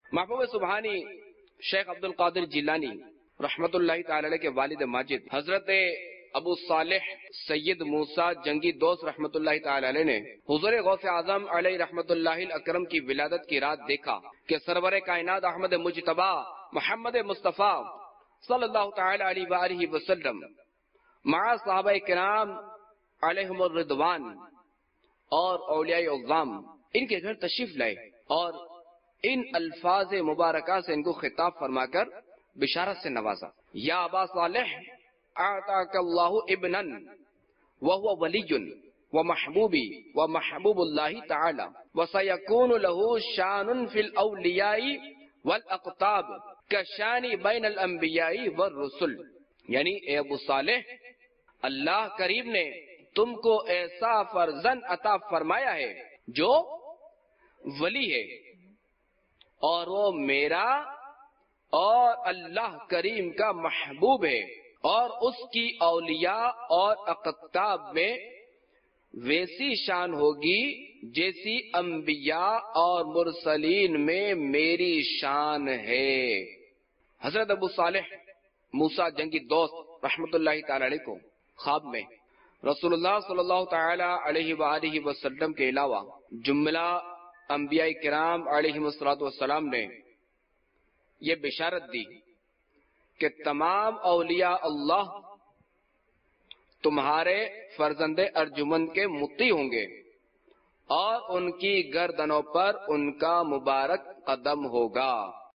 محبوب سبحانی شیخ عبد القادر جیلانی رحمت اللہ تعالی علیہ کے والد ماجد حضرت ابو صالح سید موسیٰ جنگی دوست رحمت اللہ تعالی علیہ نے حضور غوث اعظم علیہ رحمت اللہ الاکرم کی ولادت کی رات دیکھا کہ سرور کائنات احمد مجتبی محمد مصطفیٰ صلی اللہ تعالی علیہ وآلہ وسلم مع صحابہ کرام علیہم الرضوان اور اولیاء اعظام ان کے گھر تشریف لائے اور ان الفاظ مبارکہ سے ان کو خطاب فرما کر بشارت سے نوازا. یا ابا صالح اعطاک اللہ ابنا وهو ولی ومحبوبی ومحبوب اللہ تعالی وسیکون له شان فی الاولیاء والاقطاب کشان بین الانبیاء والرسل. یعنی اے ابو صالح، اللہ کریم نے تم کو ایسا فرزند عطا فرمایا ہے جو ولی ہے، اور وہ میرا اور اللہ کریم کا محبوب ہے، اور اس کی اولیاء اور اقطاب میں ویسی شان ہوگی جیسی انبیاء اور مرسلین میں میری شان ہے. حضرت ابو صالح موسیٰ جنگی دوست رحمت اللہ تعالی علیہ کو خواب میں رسول اللہ صلی اللہ تعالی علیہ وآلہ وسلم کے علاوہ جملہ انبیاء کرام علیہم السلام نے یہ بشارت دی کہ تمام اولیاء اللہ تمہارے فرزند ارجمند کے مطیع ہوں گے اور ان کی گردنوں پر ان کا مبارک قدم ہوگا.